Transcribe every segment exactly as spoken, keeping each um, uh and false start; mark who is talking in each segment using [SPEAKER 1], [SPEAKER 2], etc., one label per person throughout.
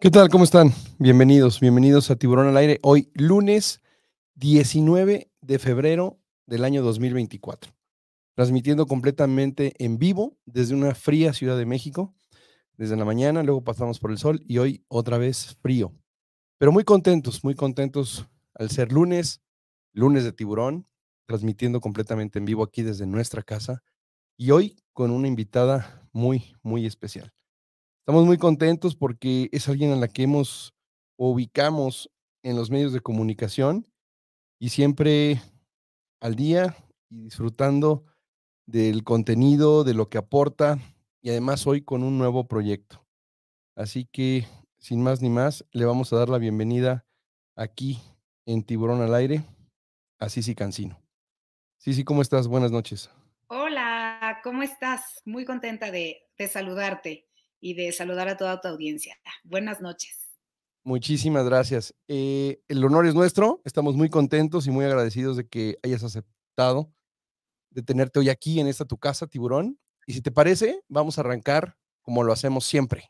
[SPEAKER 1] ¿Qué tal? ¿Cómo están? Bienvenidos, bienvenidos a Tiburón al Aire. Hoy, lunes diecinueve de febrero del año dos mil veinticuatro. Transmitiendo completamente en vivo desde una fría Ciudad de México, desde la mañana, luego pasamos por el sol y hoy otra vez frío. Pero muy contentos, muy contentos al ser lunes, lunes de Tiburón, transmitiendo completamente en vivo aquí desde nuestra casa y hoy con una invitada muy, muy especial. Estamos muy contentos porque es alguien a la que hemos o ubicamos en los medios de comunicación y siempre al día y disfrutando del contenido, de lo que aporta y además hoy con un nuevo proyecto. Así que, sin más ni más, le vamos a dar la bienvenida aquí en Tiburón al Aire a Sisi Cancino. Sisi, ¿cómo estás? Buenas noches.
[SPEAKER 2] Hola, ¿cómo estás? Muy contenta de, de saludarte y de saludar a toda tu audiencia. Buenas noches.
[SPEAKER 1] Muchísimas gracias. Eh, el honor es nuestro. Estamos muy contentos y muy agradecidos de que hayas aceptado de tenerte hoy aquí en esta tu casa, Tiburón. Y si te parece, vamos a arrancar como lo hacemos siempre,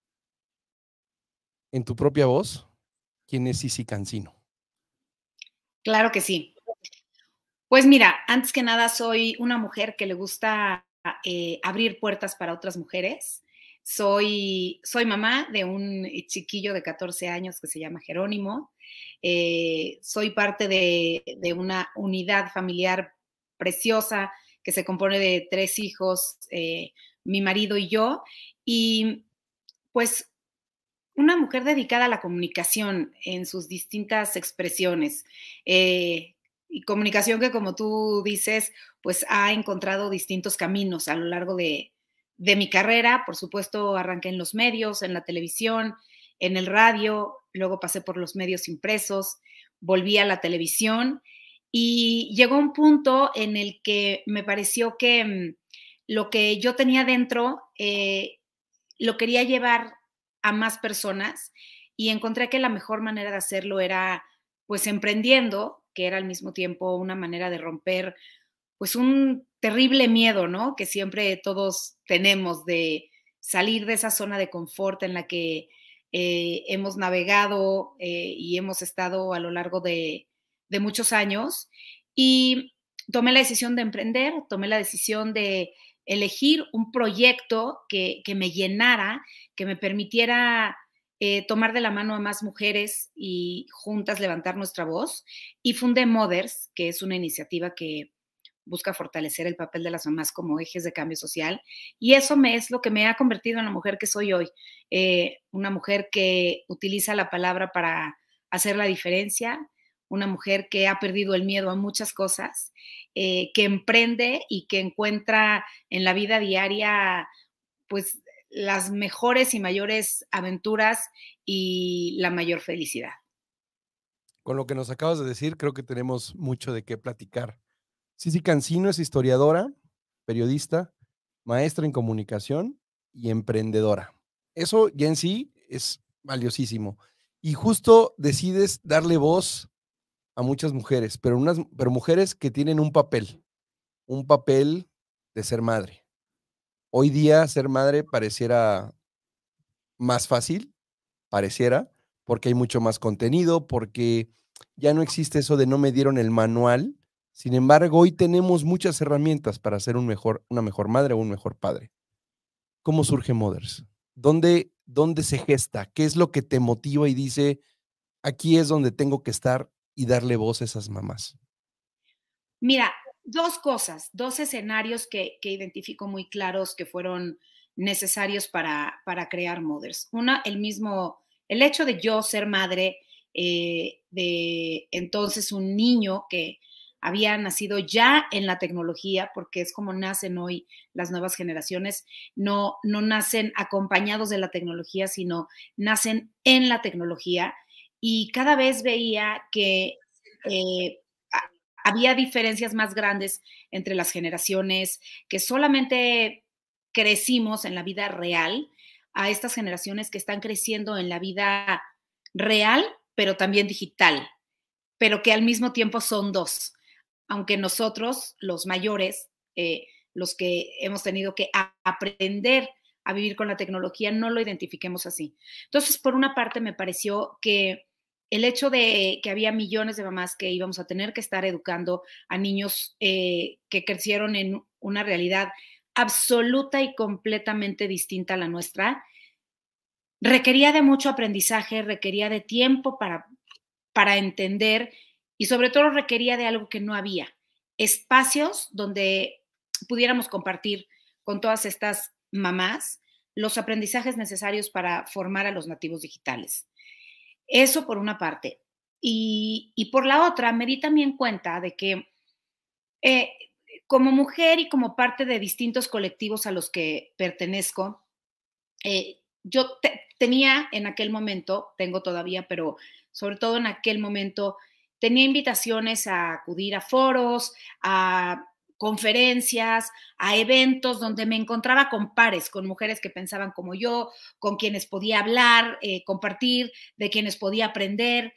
[SPEAKER 1] en tu propia voz. ¿Quién es Sisi Cancino?
[SPEAKER 2] Claro que sí. Pues mira, antes que nada soy una mujer que le gusta eh, abrir puertas para otras mujeres. Soy, soy mamá de un chiquillo de catorce años que se llama Jerónimo. Eh, soy parte de, de una unidad familiar preciosa que se compone de tres hijos, eh, mi marido y yo. Y pues una mujer dedicada a la comunicación en sus distintas expresiones. Eh, y comunicación que, como tú dices, pues ha encontrado distintos caminos a lo largo de, de mi carrera. Por supuesto, arranqué en los medios, en la televisión, en el radio, luego pasé por los medios impresos, volví a la televisión y llegó un punto en el que me pareció que mm, lo que yo tenía dentro eh, lo quería llevar a más personas y encontré que la mejor manera de hacerlo era pues emprendiendo, que era al mismo tiempo una manera de romper pues un terrible miedo, ¿no? Que siempre todos tenemos de salir de esa zona de confort en la que eh, hemos navegado eh, y hemos estado a lo largo de, de muchos años. Y tomé la decisión de emprender, tomé la decisión de elegir un proyecto que, que me llenara, que me permitiera eh, tomar de la mano a más mujeres y juntas levantar nuestra voz. Y fundé Mothers, que es una iniciativa que busca fortalecer el papel de las mamás como ejes de cambio social. Y eso me, es lo que me ha convertido en la mujer que soy hoy. Eh, una mujer que utiliza la palabra para hacer la diferencia, una mujer que ha perdido el miedo a muchas cosas, eh, que emprende y que encuentra en la vida diaria, pues, las mejores y mayores aventuras y la mayor felicidad.
[SPEAKER 1] Con lo que nos acabas de decir, creo que tenemos mucho de qué platicar. Sisi Cancino es historiadora, periodista, maestra en comunicación y emprendedora. Eso ya en sí es valiosísimo. Y justo decides darle voz a muchas mujeres, pero, unas, pero mujeres que tienen un papel, un papel de ser madre. Hoy día ser madre pareciera más fácil, pareciera, porque hay mucho más contenido, porque ya no existe eso de no me dieron el manual. Sin embargo, hoy tenemos muchas herramientas para ser un mejor, una mejor madre o un mejor padre. ¿Cómo surge Mothers? ¿Dónde, ¿Dónde se gesta? ¿Qué es lo que te motiva y dice, aquí es donde tengo que estar y darle voz a esas mamás?
[SPEAKER 2] Mira, dos cosas, dos escenarios que, que identifico muy claros que fueron necesarios para, para crear Mothers. Una, el mismo, el hecho de yo ser madre eh, de entonces un niño que había nacido ya en la tecnología, porque es como nacen hoy las nuevas generaciones, no, no nacen acompañados de la tecnología, sino nacen en la tecnología. Y cada vez veía que eh, había diferencias más grandes entre las generaciones, que solamente crecimos en la vida real, a estas generaciones que están creciendo en la vida real, pero también digital, pero que al mismo tiempo son dos. Aunque nosotros, los mayores, eh, los que hemos tenido que a- aprender a vivir con la tecnología, no lo identifiquemos así. Entonces, por una parte, me pareció que el hecho de que había millones de mamás que íbamos a tener que estar educando a niños eh, que crecieron en una realidad absoluta y completamente distinta a la nuestra, requería de mucho aprendizaje, requería de tiempo para, para entender y sobre todo requería de algo que no había, espacios donde pudiéramos compartir con todas estas mamás los aprendizajes necesarios para formar a los nativos digitales. Eso por una parte. Y, y por la otra, me di también cuenta de que eh, como mujer y como parte de distintos colectivos a los que pertenezco, eh, yo te, tenía en aquel momento, tengo todavía, pero sobre todo en aquel momento, tenía invitaciones a acudir a foros, a conferencias, a eventos donde me encontraba con pares, con mujeres que pensaban como yo, con quienes podía hablar, eh, compartir, de quienes podía aprender,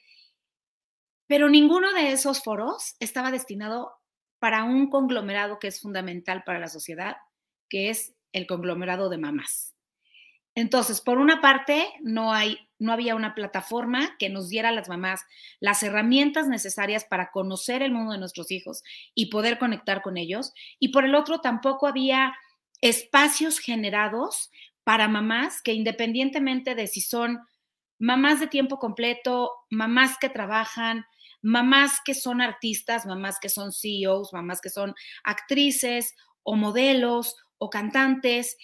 [SPEAKER 2] pero ninguno de esos foros estaba destinado para un conglomerado que es fundamental para la sociedad, que es el conglomerado de mamás. Entonces, por una parte, no, hay, no había una plataforma que nos diera a las mamás las herramientas necesarias para conocer el mundo de nuestros hijos y poder conectar con ellos. Y por el otro, tampoco había espacios generados para mamás que independientemente de si son mamás de tiempo completo, mamás que trabajan, mamás que son artistas, mamás que son C E Os, mamás que son actrices o modelos o cantantes,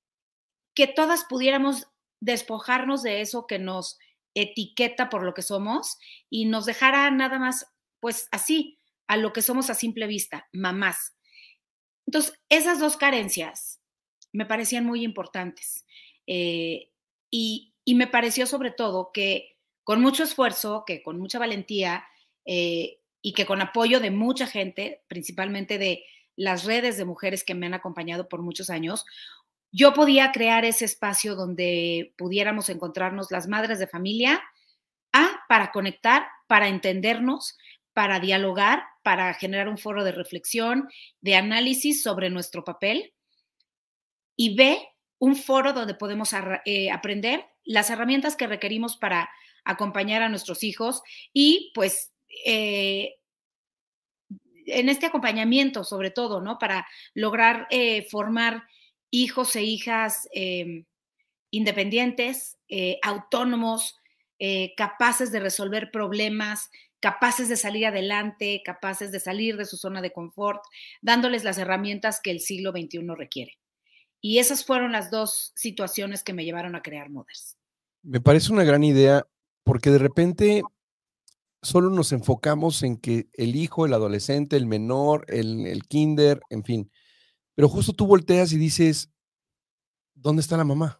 [SPEAKER 2] que todas pudiéramos despojarnos de eso que nos etiqueta por lo que somos y nos dejara nada más, pues así, a lo que somos a simple vista, mamás. Entonces, esas dos carencias me parecían muy importantes. Eh, y, y me pareció sobre todo que con mucho esfuerzo, que con mucha valentía eh, y que con apoyo de mucha gente, principalmente de las redes de mujeres que me han acompañado por muchos años, yo podía crear ese espacio donde pudiéramos encontrarnos las madres de familia, A, para conectar, para entendernos, para dialogar, para generar un foro de reflexión, de análisis sobre nuestro papel, y B, un foro donde podemos eh, aprender las herramientas que requerimos para acompañar a nuestros hijos y pues eh, en este acompañamiento sobre todo, ¿no? Para lograr eh, formar hijos e hijas eh, independientes, eh, autónomos, eh, capaces de resolver problemas, capaces de salir adelante, capaces de salir de su zona de confort, dándoles las herramientas que el siglo veintiuno requiere. Y esas fueron las dos situaciones que me llevaron a crear Mothers.
[SPEAKER 1] Me parece una gran idea porque de repente solo nos enfocamos en que el hijo, el adolescente, el menor, el, el kinder, en fin. Pero justo tú volteas y dices, ¿dónde está la mamá?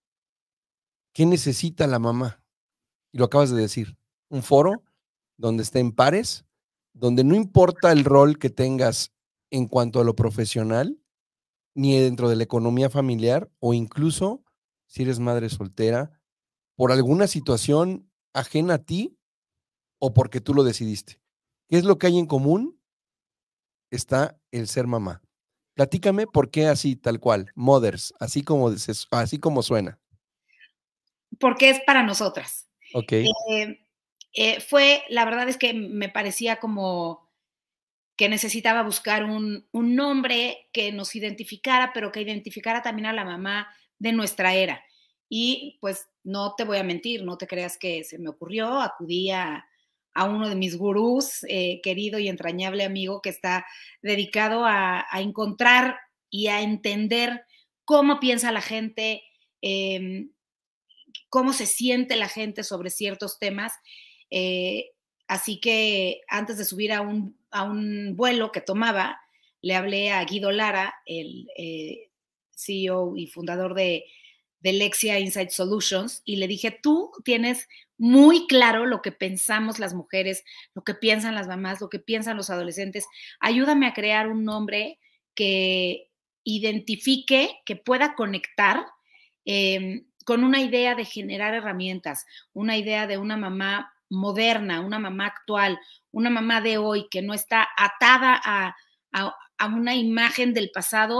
[SPEAKER 1] ¿Qué necesita la mamá? Y lo acabas de decir, un foro donde estén pares, donde no importa el rol que tengas en cuanto a lo profesional, ni dentro de la economía familiar, o incluso si eres madre soltera, por alguna situación ajena a ti o porque tú lo decidiste. ¿Qué es lo que hay en común? Está el ser mamá. Platícame por qué así, tal cual, Mothers, así como, así como suena.
[SPEAKER 2] Porque es para nosotras.
[SPEAKER 1] Ok.
[SPEAKER 2] Eh, eh, fue, la verdad es que me parecía como que necesitaba buscar un, un nombre que nos identificara, pero que identificara también a la mamá de nuestra era. Y pues no te voy a mentir, no te creas que se me ocurrió, acudí a, a uno de mis gurús, eh, querido y entrañable amigo, que está dedicado a, a encontrar y a entender cómo piensa la gente, eh, cómo se siente la gente sobre ciertos temas. Eh, así que antes de subir a un, a un vuelo que tomaba, le hablé a Guido Lara, el eh, C E O y fundador de, de Lexia Insight Solutions, y le dije, tú tienes muy claro lo que pensamos las mujeres, lo que piensan las mamás, lo que piensan los adolescentes. Ayúdame a crear un nombre que identifique, que pueda conectar eh, con una idea de generar herramientas, una idea de una mamá moderna, una mamá actual, una mamá de hoy que no está atada a, a, a una imagen del pasado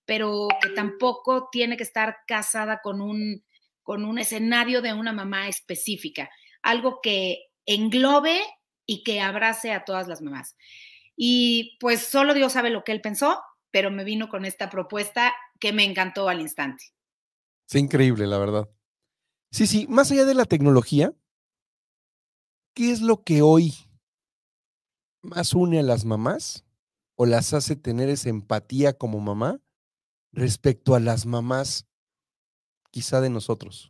[SPEAKER 2] pero que tampoco tiene que estar casada con un, con un escenario de una mamá específica, algo que englobe y que abrace a todas las mamás. Y pues solo Dios sabe lo que él pensó, pero me vino con esta propuesta que me encantó al instante.
[SPEAKER 1] Es increíble, la verdad. Sí, sí, más allá de la tecnología, ¿qué es lo que hoy más une a las mamás o las hace tener esa empatía como mamá respecto a las mamás quizá de nosotros?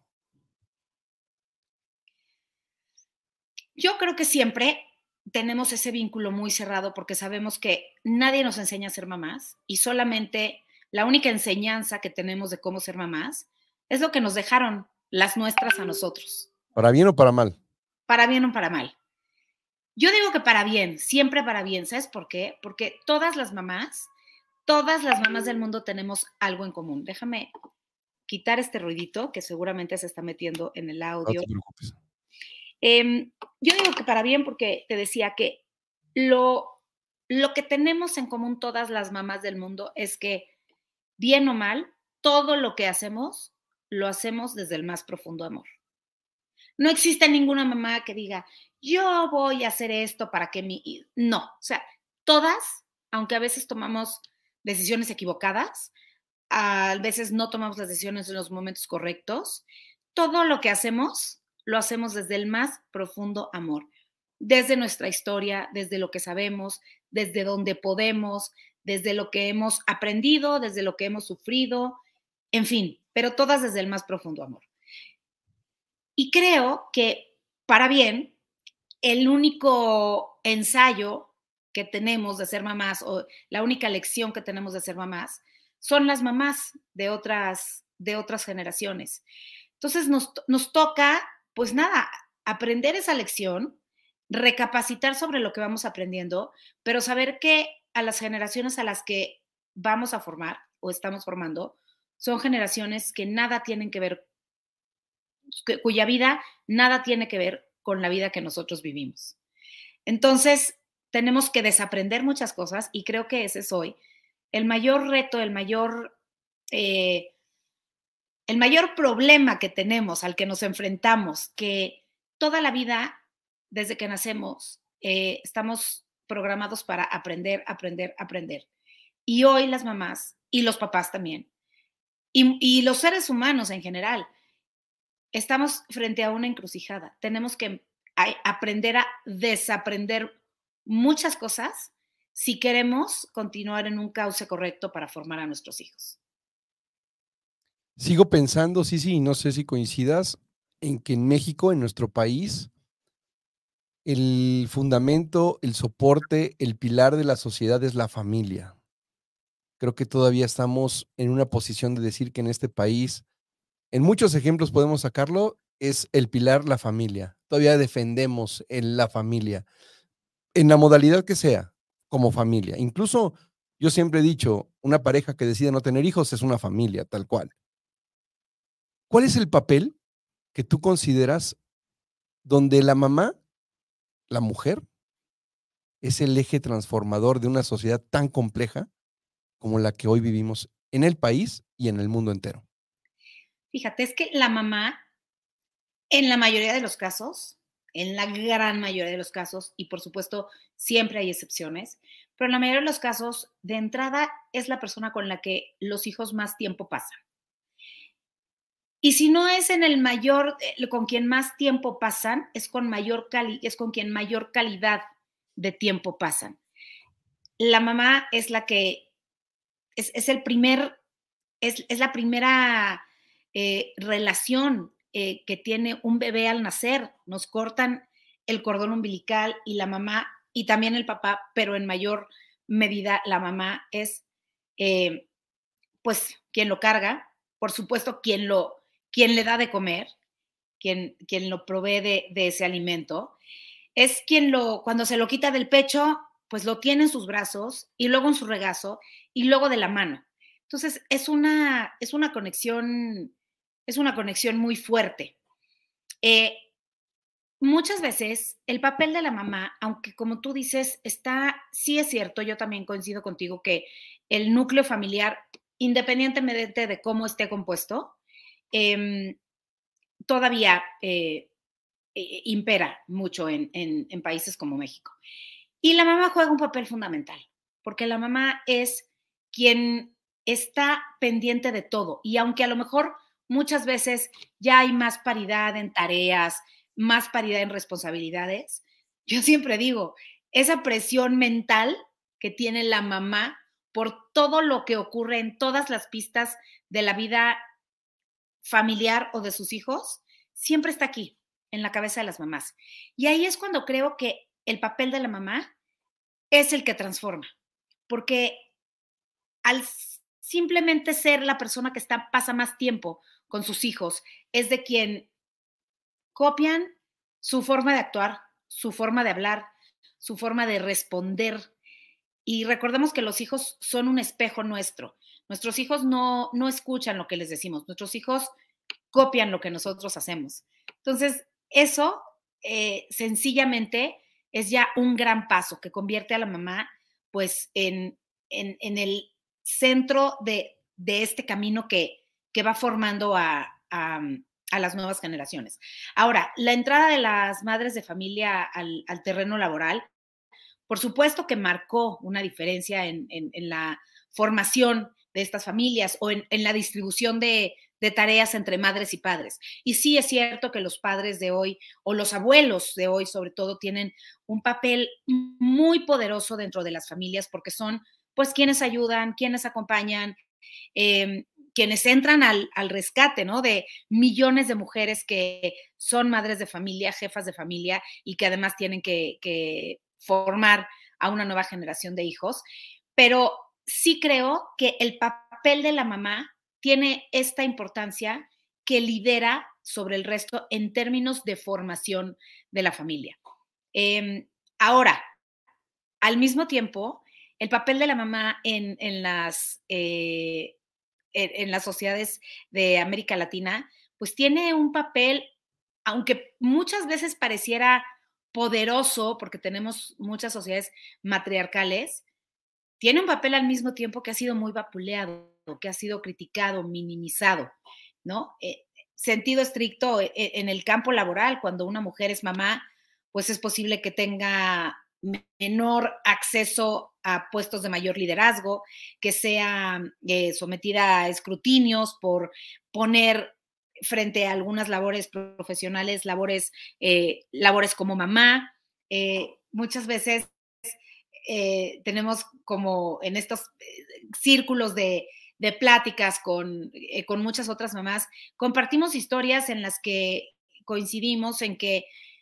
[SPEAKER 2] Yo creo que siempre tenemos ese vínculo muy cerrado porque sabemos que nadie nos enseña a ser mamás y solamente la única enseñanza que tenemos de cómo ser mamás es lo que nos dejaron las nuestras a nosotros.
[SPEAKER 1] ¿Para bien o para mal?
[SPEAKER 2] Para bien o para mal. Yo digo que para bien, siempre para bien. ¿Sabes por qué? Porque todas las mamás, todas las mamás del mundo tenemos algo en común. Déjame quitar este ruidito que seguramente se está metiendo en el
[SPEAKER 1] No
[SPEAKER 2] audio.
[SPEAKER 1] te preocupes.
[SPEAKER 2] Eh, yo digo que para bien porque te decía que lo, lo que tenemos en común todas las mamás del mundo es que, bien o mal, todo lo que hacemos, lo hacemos desde el más profundo amor. No existe ninguna mamá que diga, yo voy a hacer esto para que mi... No, o sea, todas, aunque a veces tomamos decisiones equivocadas, a veces no tomamos las decisiones en los momentos correctos, todo lo que hacemos lo hacemos desde el más profundo amor, desde nuestra historia, desde lo que sabemos, desde donde podemos, desde lo que hemos aprendido, desde lo que hemos sufrido, en fin, pero todas desde el más profundo amor. Y creo que para bien, el único ensayo que tenemos de ser mamás o la única lección que tenemos de ser mamás son las mamás de otras, de otras generaciones. Entonces nos, nos toca, pues nada, aprender esa lección, recapacitar sobre lo que vamos aprendiendo, pero saber que a las generaciones a las que vamos a formar o estamos formando son generaciones que nada tienen que ver, que, cuya vida nada tiene que ver con la vida que nosotros vivimos. Entonces, tenemos que desaprender muchas cosas y creo que ese es hoy el mayor reto, el mayor, eh, el mayor problema que tenemos, al que nos enfrentamos, que toda la vida, desde que nacemos, eh, estamos programados para aprender, aprender, aprender. Y hoy las mamás y los papás también, y, y los seres humanos en general, estamos frente a una encrucijada. Tenemos que a, aprender a desaprender muchas cosas si queremos continuar en un cauce correcto para formar a nuestros hijos.
[SPEAKER 1] Sigo pensando, sí, sí, no sé si coincidas, en que en México, en nuestro país, el fundamento, el soporte, el pilar de la sociedad es la familia. Creo que todavía estamos en una posición de decir que en este país, en muchos ejemplos podemos sacarlo, es el pilar la familia. Todavía defendemos en la familia, en la modalidad que sea, como familia. Incluso yo siempre he dicho, una pareja que decide no tener hijos es una familia, tal cual. ¿Cuál es el papel que tú consideras donde la mamá, la mujer, es el eje transformador de una sociedad tan compleja como la que hoy vivimos en el país y en el mundo entero?
[SPEAKER 2] Fíjate, es que la mamá, en la mayoría de los casos, en la gran mayoría de los casos, y por supuesto siempre hay excepciones, pero en la mayoría de los casos, de entrada, es la persona con la que los hijos más tiempo pasan. Y si no es en el mayor, eh, con quien más tiempo pasan, es con mayor cali, es con quien mayor calidad de tiempo pasan. La mamá es la que es, es el primer, es, es la primera eh, relación eh, que tiene un bebé al nacer. Nos cortan el cordón umbilical y la mamá, y también el papá, pero en mayor medida la mamá es, eh, pues, quien lo carga, por supuesto, quien, lo, quien le da de comer, quien, quien lo provee de, de ese alimento. Es quien lo, cuando se lo quita del pecho, pues lo tiene en sus brazos y luego en su regazo y luego de la mano. Entonces, es una, es una conexión, es una conexión muy fuerte. Eh, muchas veces el papel de la mamá, aunque como tú dices, está, sí es cierto, yo también coincido contigo que el núcleo familiar independientemente de cómo esté compuesto, eh, todavía eh, eh, impera mucho en, en, en países como México. Y la mamá juega un papel fundamental, porque la mamá es quien está pendiente de todo. Y aunque a lo mejor muchas veces ya hay más paridad en tareas, más paridad en responsabilidades, yo siempre digo, esa presión mental que tiene la mamá por todo lo que ocurre en todas las pistas de la vida familiar o de sus hijos, siempre está aquí, en la cabeza de las mamás. Y ahí es cuando creo que el papel de la mamá es el que transforma, porque al simplemente ser la persona que está, pasa más tiempo con sus hijos, es de quien copian su forma de actuar, su forma de hablar, su forma de responder. Y recordemos que los hijos son un espejo nuestro. Nuestros hijos no, no escuchan lo que les decimos, nuestros hijos copian lo que nosotros hacemos. Entonces, eso eh, sencillamente es ya un gran paso que convierte a la mamá pues en, en, en el centro de, de, este camino que, que va formando a, a, a, las nuevas generaciones. Ahora, la entrada de las madres de familia al, al terreno laboral, por supuesto que marcó una diferencia en, en, en la formación de estas familias o en, en la distribución de, de tareas entre madres y padres. Y sí es cierto que los padres de hoy, o los abuelos de hoy sobre todo, tienen un papel muy poderoso dentro de las familias porque son pues quienes ayudan, quienes acompañan, eh, quienes entran al, al rescate, ¿no? De millones de mujeres que son madres de familia, jefas de familia y que además tienen que, que formar a una nueva generación de hijos. Pero sí creo que el papel de la mamá tiene esta importancia que lidera sobre el resto en términos de formación de la familia. Eh, ahora, al mismo tiempo, el papel de la mamá en, en, las, eh, en, en las sociedades de América Latina, pues tiene un papel, aunque muchas veces pareciera poderoso, porque tenemos muchas sociedades matriarcales, tiene un papel al mismo tiempo que ha sido muy vapuleado, que ha sido criticado, minimizado, ¿no? Eh, sentido estricto, eh, en el campo laboral, cuando una mujer es mamá, pues es posible que tenga menor acceso a puestos de mayor liderazgo, que sea eh, sometida a escrutinios por poner frente a algunas labores profesionales, labores, eh, labores como mamá. Eh, muchas veces eh, tenemos como en estos eh, círculos de, de pláticas con, eh, con muchas otras mamás, compartimos historias en las que coincidimos en que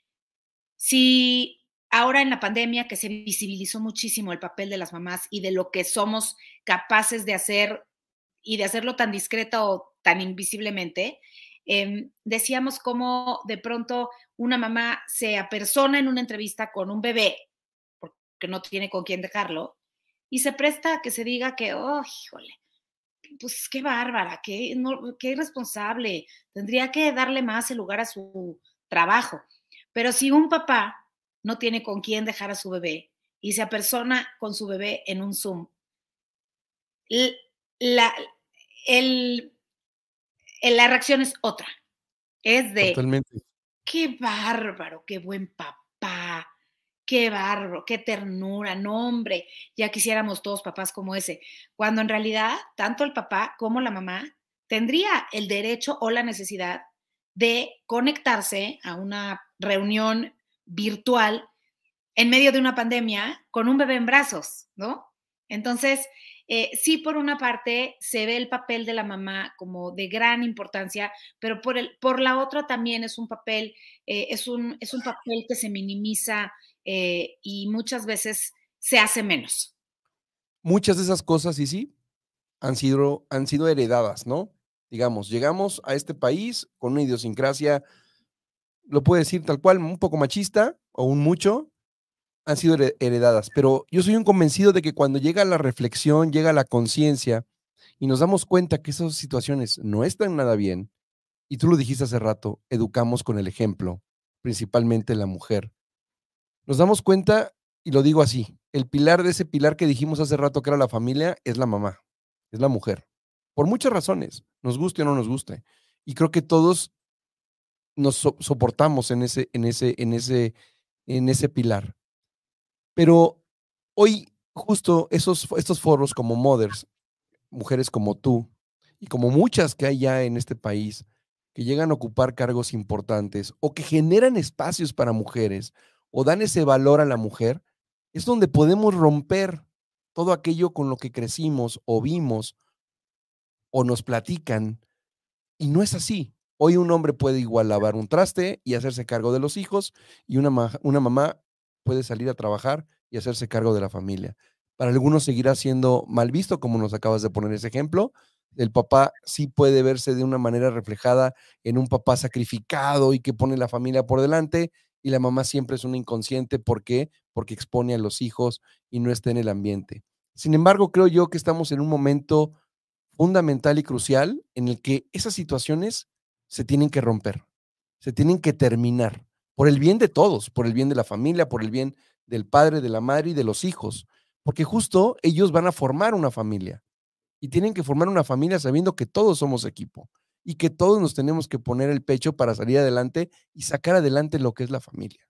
[SPEAKER 2] si ahora en la pandemia que se visibilizó muchísimo el papel de las mamás y de lo que somos capaces de hacer y de hacerlo tan discreta o tan invisiblemente, eh, decíamos cómo de pronto una mamá se apersona en una entrevista con un bebé porque no tiene con quién dejarlo y se presta a que se diga que, oh, híjole, pues qué bárbara, qué, no, qué irresponsable, tendría que darle más el lugar a su trabajo. Pero si un papá no tiene con quién dejar a su bebé y se apersona con su bebé en un Zoom, la, el, el, la reacción es otra. Es de,
[SPEAKER 1] Totalmente.
[SPEAKER 2] qué bárbaro, qué buen papá, qué bárbaro, qué ternura, no hombre, ya quisiéramos todos papás como ese. Cuando en realidad, tanto el papá como la mamá tendría el derecho o la necesidad de conectarse a una reunión virtual en medio de una pandemia con un bebé en brazos, ¿no? Entonces, eh, sí, por una parte se ve el papel de la mamá como de gran importancia, pero por, el, por la otra también es un papel, eh, es, un, es un papel que se minimiza eh, y muchas veces se hace menos.
[SPEAKER 1] Muchas de esas cosas, y sí, han sido, han sido heredadas, ¿no? Digamos, llegamos a este país con una idiosincrasia, lo puedo decir tal cual, un poco machista o un mucho, han sido heredadas, pero yo soy un convencido de que cuando llega la reflexión, llega la conciencia y nos damos cuenta que esas situaciones no están nada bien, y tú lo dijiste hace rato, educamos con el ejemplo, principalmente la mujer. Nos damos cuenta, y lo digo así, el pilar de ese pilar que dijimos hace rato que era la familia es la mamá, es la mujer. por muchas razones, nos guste o no nos guste. Y creo que todos nos so soportamos en ese en ese en ese en ese pilar. Pero hoy, justo esos estos foros como Mothers, mujeres como tú, y como muchas que hay ya en este país, que llegan a ocupar cargos importantes, o que generan espacios para mujeres, o dan ese valor a la mujer, es donde podemos romper todo aquello con lo que crecimos, o vimos, o nos platican, y no es así. Hoy un hombre puede igual lavar un traste y hacerse cargo de los hijos, y una ma una mamá puede salir a trabajar y hacerse cargo de la familia. Para algunos seguirá siendo mal visto, como nos acabas de poner ese ejemplo. El papá sí puede verse de una manera reflejada en un papá sacrificado y que pone la familia por delante, y la mamá siempre es una inconsciente, ¿por qué? Porque expone a los hijos y no está en el ambiente. Sin embargo, creo yo que estamos en un momento fundamental y crucial en el que esas situaciones se tienen que romper, se tienen que terminar, por el bien de todos, por el bien de la familia, por el bien del padre, de la madre y de los hijos, porque justo ellos van a formar una familia y tienen que formar una familia sabiendo que todos somos equipo y que todos nos tenemos que poner el pecho para salir adelante y sacar adelante lo que es la familia.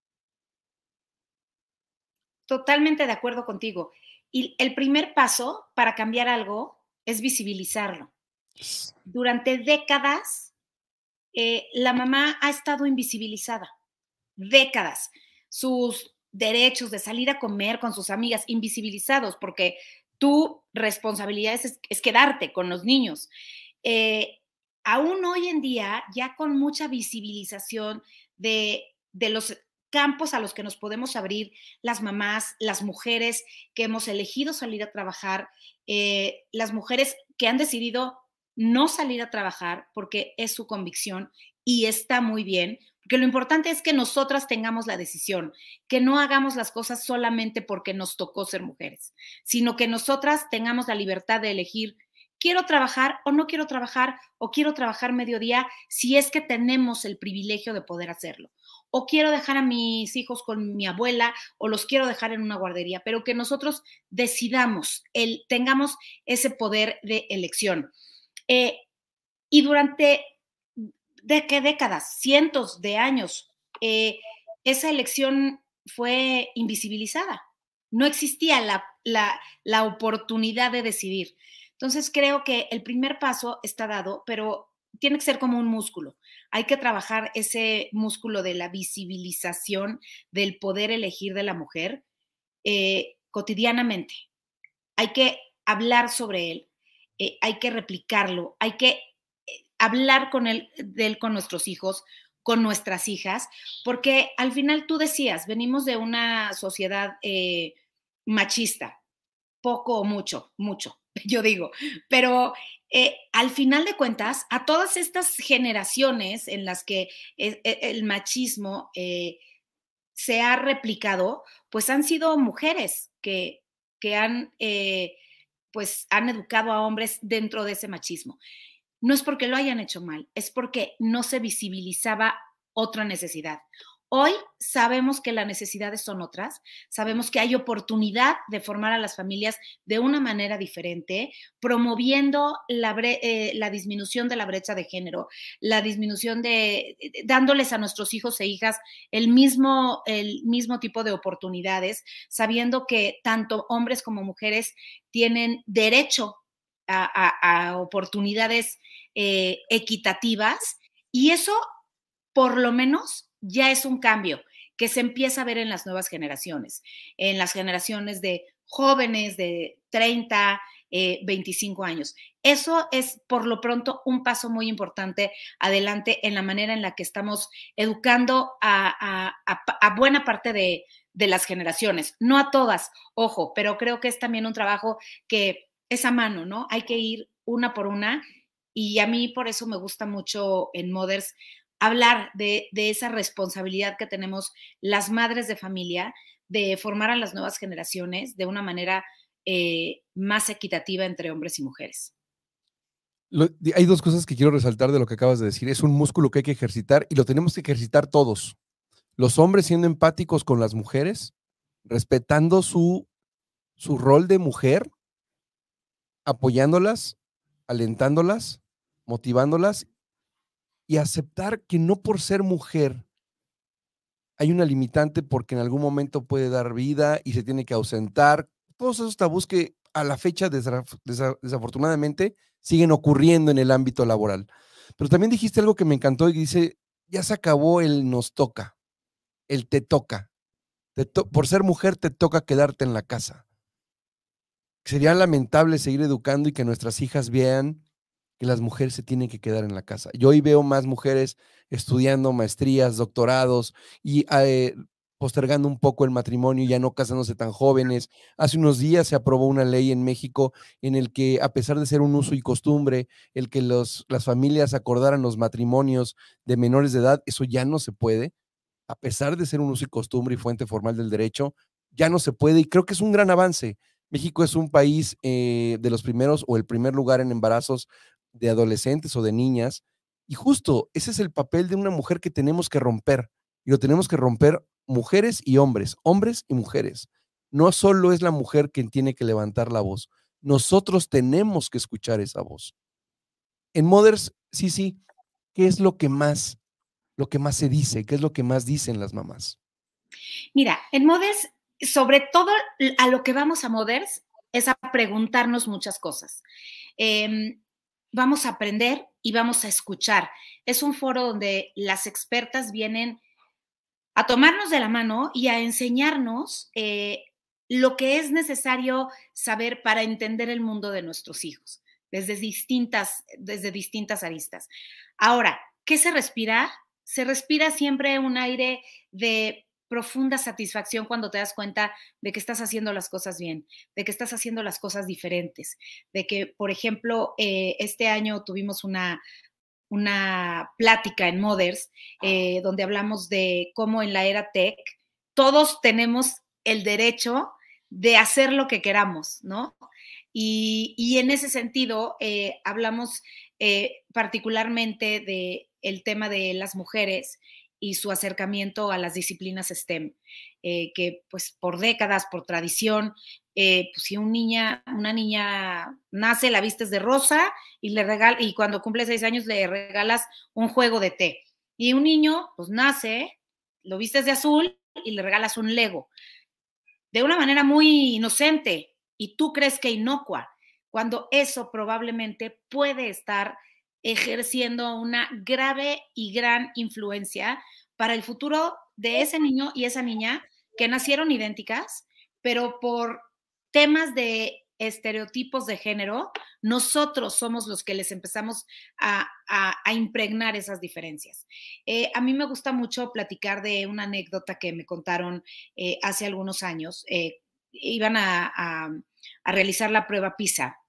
[SPEAKER 2] Totalmente de acuerdo contigo. Y el primer paso para cambiar algo es visibilizarlo. Durante décadas, eh, la mamá ha estado invisibilizada. Décadas. Sus derechos de salir a comer con sus amigas, invisibilizados, porque tu responsabilidad es, es quedarte con los niños. Eh, Aún hoy en día, ya con mucha visibilización de, de los campos a los que nos podemos abrir las mamás, las mujeres que hemos elegido salir a trabajar, eh, las mujeres que han decidido no salir a trabajar porque es su convicción y está muy bien, porque lo importante es que nosotras tengamos la decisión, que no hagamos las cosas solamente porque nos tocó ser mujeres, sino que nosotras tengamos la libertad de elegir quiero trabajar o no quiero trabajar o quiero trabajar mediodía si es que tenemos el privilegio de poder hacerlo. O quiero dejar a mis hijos con mi abuela o los quiero dejar en una guardería, pero que nosotros decidamos, el, tengamos ese poder de elección. Eh, y durante de qué décadas, cientos de años, eh, esa elección fue invisibilizada. No existía la, la, la oportunidad de decidir. Entonces creo que el primer paso está dado, pero tiene que ser como un músculo. Hay que trabajar ese músculo de la visibilización del poder elegir de la mujer eh, cotidianamente. Hay que hablar sobre él, eh, hay que replicarlo, hay que hablar con él, de él con nuestros hijos, con nuestras hijas, porque al final tú decías, venimos de una sociedad eh, machista, poco o mucho, mucho, yo digo, pero eh, al final de cuentas, a todas estas generaciones en las que el, el machismo eh, se ha replicado, pues han sido mujeres que, que han, eh, pues han educado a hombres dentro de ese machismo. No es porque lo hayan hecho mal, es porque no se visibilizaba otra necesidad. Hoy sabemos que las necesidades son otras, sabemos que hay oportunidad de formar a las familias de una manera diferente, promoviendo la, bre eh, la disminución de la brecha de género, la disminución de, de, dándoles a nuestros hijos e hijas el mismo, el mismo tipo de oportunidades, sabiendo que tanto hombres como mujeres tienen derecho a, a, a oportunidades eh, equitativas y eso por lo menos ya es un cambio que se empieza a ver en las nuevas generaciones, en las generaciones de jóvenes de treinta, eh, veinticinco años. Eso es por lo pronto un paso muy importante adelante en la manera en la que estamos educando a, a, a, a buena parte de, de las generaciones, no a todas, ojo, pero creo que es también un trabajo que es a mano, ¿no? Hay que ir una por una y a mí por eso me gusta mucho en Mothers hablar de, de esa responsabilidad que tenemos las madres de familia de formar a las nuevas generaciones de una manera eh, más equitativa entre hombres y mujeres.
[SPEAKER 1] Lo, hay dos cosas que quiero resaltar de lo que acabas de decir. Es un músculo que hay que ejercitar y lo tenemos que ejercitar todos. Los hombres siendo empáticos con las mujeres, respetando su, su rol de mujer, apoyándolas alentándolas, motivándolas y aceptar que no por ser mujer hay una limitante porque en algún momento puede dar vida y se tiene que ausentar. Todos esos tabús que a la fecha, desaf desa desafortunadamente, siguen ocurriendo en el ámbito laboral. Pero también dijiste algo que me encantó y dice: "Ya se acabó el nos toca, el te toca. Te to por ser mujer te toca quedarte en la casa". Sería lamentable seguir educando y que nuestras hijas vean que las mujeres se tienen que quedar en la casa. Yo hoy veo más mujeres estudiando maestrías, doctorados y eh, postergando un poco el matrimonio, ya no casándose tan jóvenes. Hace unos días se aprobó una ley en México en el que, a pesar de ser un uso y costumbre, el que los, las familias acordaran los matrimonios de menores de edad, eso ya no se puede. A pesar de ser un uso y costumbre y fuente formal del derecho, ya no se puede y creo que es un gran avance. México es un país eh, de los primeros o el primer lugar en embarazos de adolescentes o de niñas y justo ese es el papel de una mujer que tenemos que romper y lo tenemos que romper mujeres y hombres, hombres y mujeres. No solo es la mujer quien tiene que levantar la voz, nosotros tenemos que escuchar esa voz. En Mothers, sí, sí, ¿qué es lo que más lo que más se dice? ¿Qué es lo que más dicen las mamás?
[SPEAKER 2] Mira, en Mothers, sobre todo a lo que vamos a Mothers, es a preguntarnos muchas cosas. Eh, vamos a aprender y vamos a escuchar. Es un foro donde las expertas vienen a tomarnos de la mano y a enseñarnos eh, lo que es necesario saber para entender el mundo de nuestros hijos, desde distintas, desde distintas aristas. Ahora, ¿qué se respira? Se respira siempre un aire de profunda satisfacción cuando te das cuenta de que estás haciendo las cosas bien, de que estás haciendo las cosas diferentes, de que, por ejemplo, eh, este año tuvimos una, una plática en Mothers eh, donde hablamos de cómo en la era tech todos tenemos el derecho de hacer lo que queramos, ¿no? Y, y en ese sentido eh, hablamos eh, particularmente de el tema de las mujeres y su acercamiento a las disciplinas STEM, eh, que pues por décadas, por tradición, eh, pues si un niña, una niña nace, la vistes de rosa y, le regal, y cuando cumple seis años le regalas un juego de té. Y un niño, pues nace, lo vistes de azul y le regalas un Lego. De una manera muy inocente y tú crees que inocua, cuando eso probablemente puede estar ejerciendo una grave y gran influencia para el futuro de ese niño y esa niña que nacieron idénticas, pero por temas de estereotipos de género, nosotros somos los que les empezamos a, a, a impregnar esas diferencias. Eh, a mí me gusta mucho platicar de una anécdota que me contaron eh, hace algunos años. Eh, iban a, a, a realizar la prueba PISA,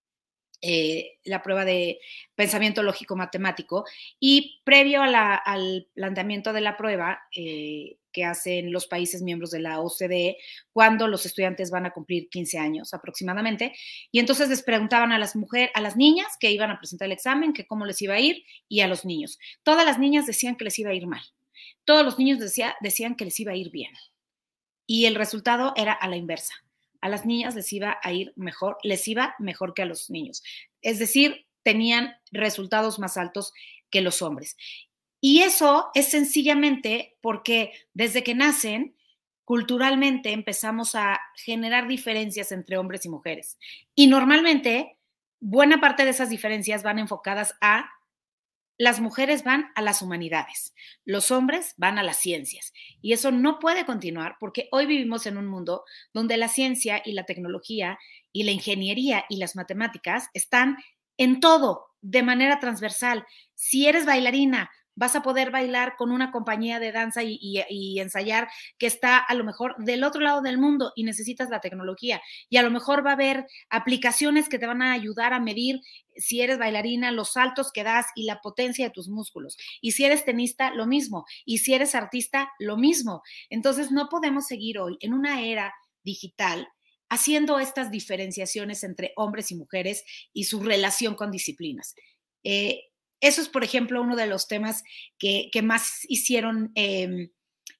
[SPEAKER 2] eh, la prueba de pensamiento lógico matemático, y previo a la, al planteamiento de la prueba eh, que hacen los países miembros de la O C D E, cuando los estudiantes van a cumplir quince años aproximadamente, y entonces les preguntaban a las mujeres, a las niñas que iban a presentar el examen, que cómo les iba a ir, y a los niños. Todas las niñas decían que les iba a ir mal. Todos los niños decía, decían que les iba a ir bien. Y el resultado era a la inversa. A las niñas les iba a ir mejor, les iba mejor que a los niños. Es decir, tenían resultados más altos que los hombres. Y eso es sencillamente porque desde que nacen, culturalmente empezamos a generar diferencias entre hombres y mujeres. Y normalmente, buena parte de esas diferencias van enfocadas a las mujeres van a las humanidades, los hombres van a las ciencias. Y eso no puede continuar porque hoy vivimos en un mundo donde la ciencia y la tecnología y la ingeniería y las matemáticas están en todo de manera transversal. Si eres bailarina, vas a poder bailar con una compañía de danza y, y, y, ensayar que está a lo mejor del otro lado del mundo y necesitas la tecnología. Y a lo mejor va a haber aplicaciones que te van a ayudar a medir, si eres bailarina, los saltos que das y la potencia de tus músculos. Y si eres tenista, lo mismo. Y si eres artista, lo mismo. Entonces no podemos seguir hoy en una era digital haciendo estas diferenciaciones entre hombres y mujeres y su relación con disciplinas. Eh, Eso es, por ejemplo, uno de los temas que, que más hicieron eh,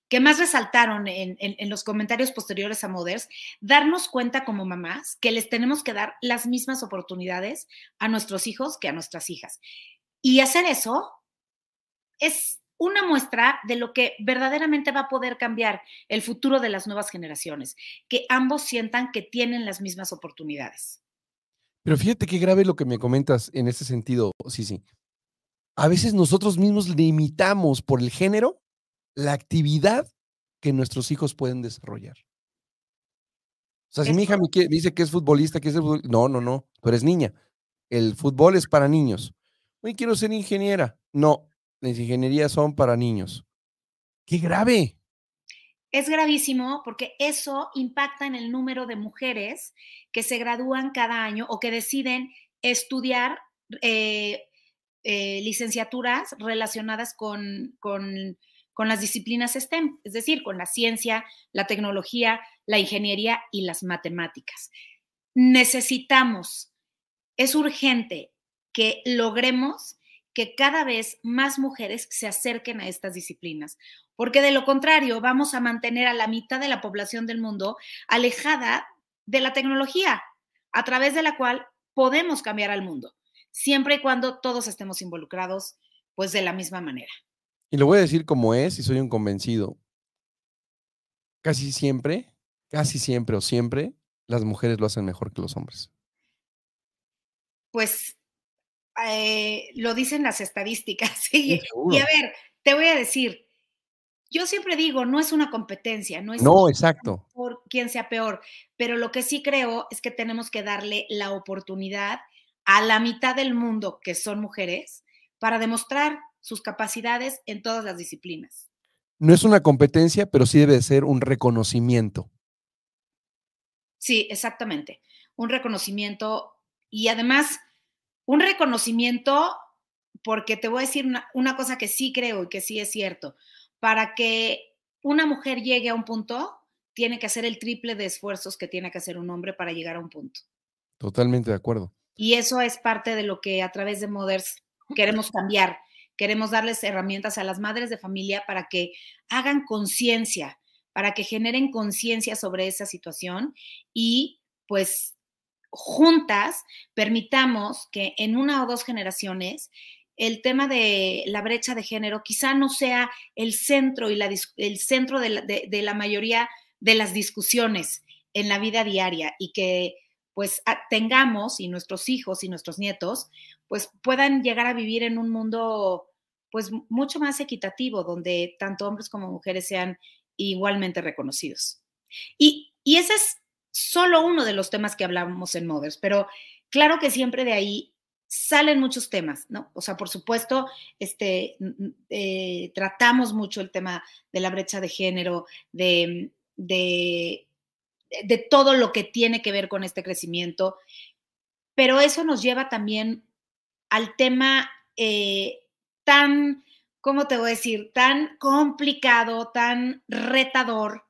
[SPEAKER 2] que más resaltaron en, en, en, los comentarios posteriores a Mothers, darnos cuenta como mamás que les tenemos que dar las mismas oportunidades a nuestros hijos que a nuestras hijas. Y hacer eso es una muestra de lo que verdaderamente va a poder cambiar el futuro de las nuevas generaciones, que ambos sientan que tienen las mismas oportunidades.
[SPEAKER 1] Pero fíjate qué grave lo que me comentas en ese sentido, sí, sí. A veces nosotros mismos limitamos por el género la actividad que nuestros hijos pueden desarrollar. O sea, si mi hija me, quiere, me dice que es futbolista, que es futbolista, no, no, no, tú eres niña. El fútbol es para niños. Oye, quiero ser ingeniera. No, las ingenierías son para niños. ¡Qué grave!
[SPEAKER 2] Es gravísimo porque eso impacta en el número de mujeres que se gradúan cada año o que deciden estudiar eh, eh, licenciaturas relacionadas con, con, con las disciplinas STEM, es decir, con la ciencia, la tecnología, la ingeniería y las matemáticas. Necesitamos, es urgente que logremos que cada vez más mujeres se acerquen a estas disciplinas, porque de lo contrario vamos a mantener a la mitad de la población del mundo alejada de la tecnología, a través de la cual podemos cambiar al mundo, siempre y cuando todos estemos involucrados, pues de la misma manera.
[SPEAKER 1] Y lo voy a decir como es, y soy un convencido. Casi siempre, casi siempre o siempre, las mujeres lo hacen mejor que los hombres.
[SPEAKER 2] Pues eh, lo dicen las estadísticas. ¿Sí?
[SPEAKER 1] Sí,
[SPEAKER 2] Y a
[SPEAKER 1] seguro.
[SPEAKER 2] ver, te voy a decir, yo siempre digo, no es una competencia, no es
[SPEAKER 1] No, exacto.
[SPEAKER 2] por quién sea peor, pero lo que sí creo es que tenemos que darle la oportunidad a la mitad del mundo, que son mujeres, para demostrar sus capacidades en todas las disciplinas.
[SPEAKER 1] No es una competencia, pero sí debe ser un reconocimiento.
[SPEAKER 2] Sí, exactamente. Un reconocimiento y además un reconocimiento, porque te voy a decir una, una cosa que sí creo y que sí es cierto, para que una mujer llegue a un punto, tiene que hacer el triple de esfuerzos que tiene que hacer un hombre para llegar a un punto.
[SPEAKER 1] Totalmente de acuerdo.
[SPEAKER 2] Y eso es parte de lo que a través de Mothers queremos cambiar. Queremos darles herramientas a las madres de familia para que hagan conciencia, para que generen conciencia sobre esa situación y pues juntas permitamos que en una o dos generaciones el tema de la brecha de género quizá no sea el centro y la, el centro de la, de, de la mayoría de las discusiones en la vida diaria y que pues tengamos y nuestros hijos y nuestros nietos pues puedan llegar a vivir en un mundo pues mucho más equitativo donde tanto hombres como mujeres sean igualmente reconocidos. Y, y ese es solo uno de los temas que hablamos en Mothers, pero claro que siempre de ahí salen muchos temas, ¿no? O sea, por supuesto, este, eh, tratamos mucho el tema de la brecha de género, de, de, de todo lo que tiene que ver con este crecimiento, pero eso nos lleva también al tema eh, tan, ¿cómo te voy a decir? Tan complicado, tan retador,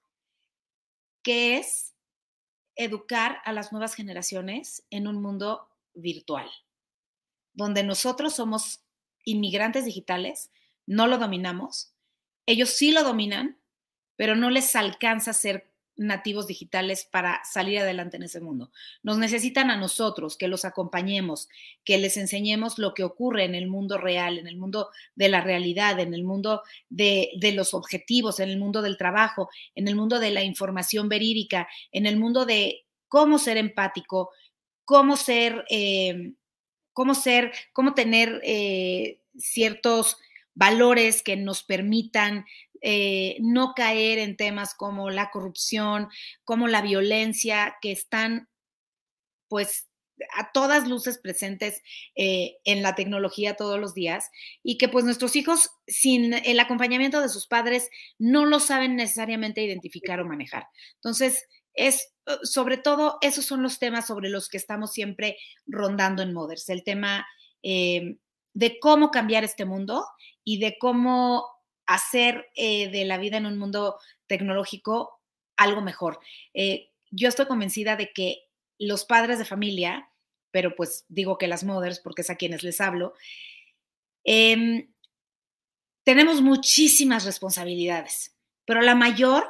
[SPEAKER 2] que es educar a las nuevas generaciones en un mundo virtual, donde nosotros somos inmigrantes digitales, no lo dominamos, ellos sí lo dominan, pero no les alcanza a ser nativos digitales para salir adelante en ese mundo. Nos necesitan a nosotros, que los acompañemos, que les enseñemos lo que ocurre en el mundo real, en el mundo de la realidad, en el mundo de, de los objetivos, en el mundo del trabajo, en el mundo de la información verídica, en el mundo de cómo ser empático, cómo ser, eh, cómo ser, cómo tener eh, ciertos valores que nos permitan eh, no caer en temas como la corrupción, como la violencia, que están pues a todas luces presentes eh, en la tecnología todos los días y que pues nuestros hijos sin el acompañamiento de sus padres no lo saben necesariamente identificar o manejar. Entonces, es sobre todo esos son los temas sobre los que estamos siempre rondando en Mothers, el tema eh, de cómo cambiar este mundo y de cómo hacer eh, de la vida en un mundo tecnológico algo mejor. Eh, yo estoy convencida de que los padres de familia, pero pues digo que las mothers porque es a quienes les hablo, eh, tenemos muchísimas responsabilidades, pero la mayor